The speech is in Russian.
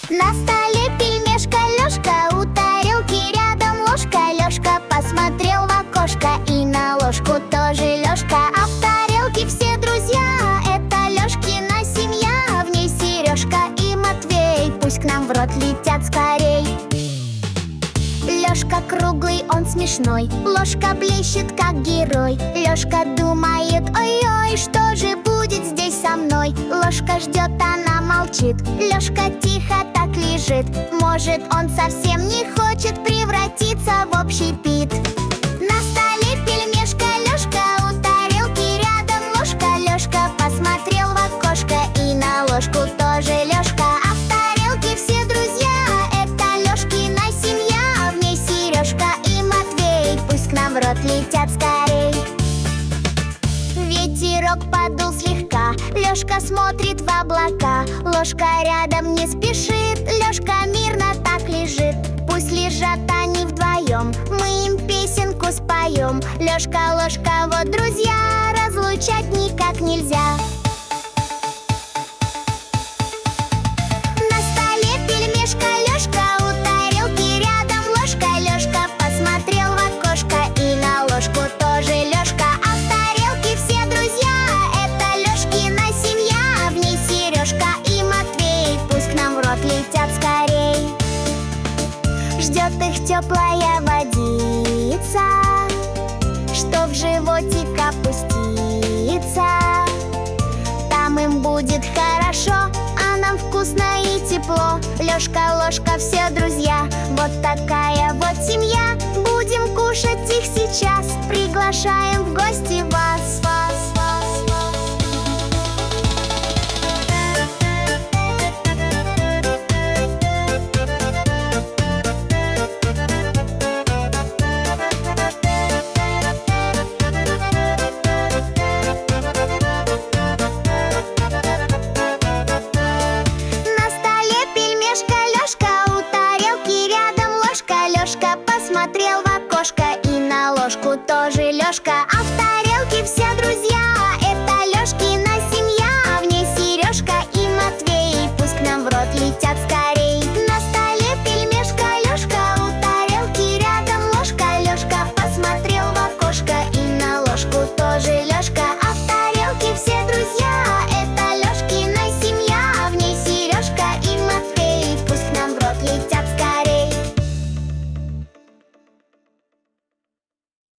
На столе пельмешка Лёшка, у тарелки рядом ложка. Лёшка посмотрел в окошко, и на ложку тоже Лёшка. А в тарелке все друзья, это Лёшкина семья. В ней Сережка и Матвей, пусть к нам в рот летят скорей. Лёшка круглый, он смешной, ложка блещет, как герой. Лёшка думает: ой-ой, что же будет здесь со мной? Ложка ждет, она молчит, Лёшка тихо так лежит. Может, он совсем не хочет превратиться в общепит. На столе пельмешка Лёшка, у тарелки рядом ложка. Лёшка посмотрел в окошко, и на ложку тоже Лёшка. А в тарелке все друзья, это Лёшкина семья. В ней Сережка и Матвей, пусть к нам в рот летят скорей. Ветерок подул слегка, Лёшка смотрит в облака. Ложка рядом не спешит, Лёшка мирно так лежит. Пусть лежат они вдвоем, мы им песенку споем. Лёшка, ложка, вот друзья, разлучать никак нельзя. На столе пельмешка Лёшка, у тарелки рядом ложка. Лёшка посмотрел в окошко, и на ложку тоже Лёшка. А в тарелке все друзья, это Лёшкина семья. В ней Сережка и Матвей, пусть к нам в рот летят скорей. Ждет их теплая водица, что в животик опустится. Там им будет хорошо, а нам вкусно и тепло. Лёшка, ложка, все друзья, вот такая вот семья. Будем кушать их сейчас, приглашаем в гости вас.